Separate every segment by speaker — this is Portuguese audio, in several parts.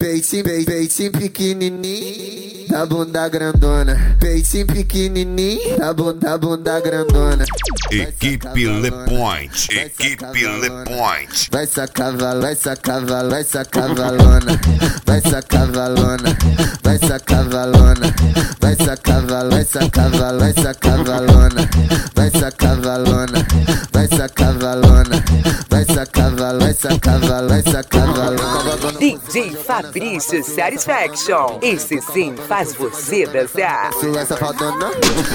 Speaker 1: Peitinho pequenininho, da bunda grandona. Peitinho pequenininho, da bunda grandona.
Speaker 2: Equipe Le Point, equipe Le Point.
Speaker 1: Vai sacavalona, vai sacavalona, vai sacavalona, vai sacavalona, vai sacavalona, vai sacavalona, vai sacavalona, vai sacavalona, vai sacavalona, vai sacavalona, vai sacavalona, vai sacavalona.
Speaker 3: DJ Fabrício Satisfaction, esse sim faz você dançar.
Speaker 1: Se essa faldona,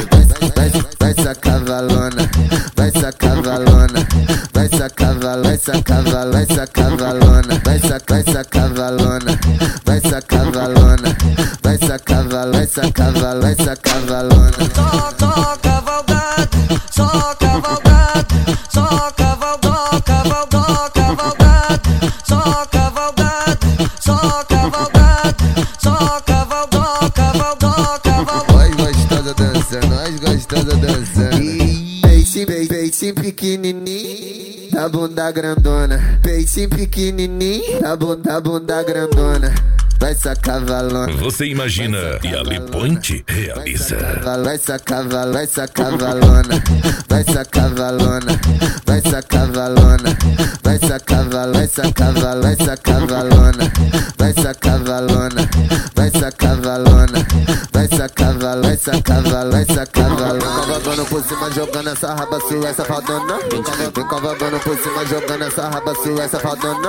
Speaker 1: vai sacavalona, vai sacavalona, vai sacavalona, vai sacavalona, vai sacavalona, vai sacavalona, vai sacavalona, vai sacavalona, vai sacavalona, vai sacavalona.
Speaker 4: Só cavalgada, só cavalgada, só cavalgada, cavalgada, só cavalgada, só cavalgada, só cavalgada, cavalgada.
Speaker 1: Nós gostosa dançando, nós gostosa dançando. Peitinho pequenininho, da bunda grandona. Peitinho pequenininho, da bunda grandona. Vai sacavalona.
Speaker 2: Você imagina e a Le Point realiza.
Speaker 1: Vai sacavalona, vai sacavalona, vai sacavalona, vai sacavalona, vai sacavalona, vai sacavalona, vai sacavalona, vai sacavalona, vai sacavalona, vai sacavalona, vai sacavalona, vai sacavalona. Cavalgando por cima, jogando essa raba sua, essa faldona. Vem cavalgando por cima, jogando essa raba sua, essa faldona.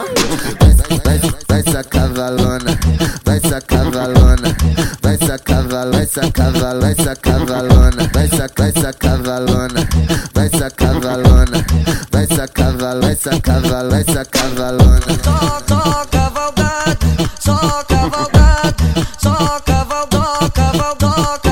Speaker 1: Vai sacavalona, vai sacavalona, vai sacavalona, vai sacavalona, vai sacavalona, vai sacavalona, vai sacavalona, vai sacavalona, vai sacavalona, vai sacavalona.
Speaker 4: Só cavalgada, só cavalgada, só cavalgada, cavalgada.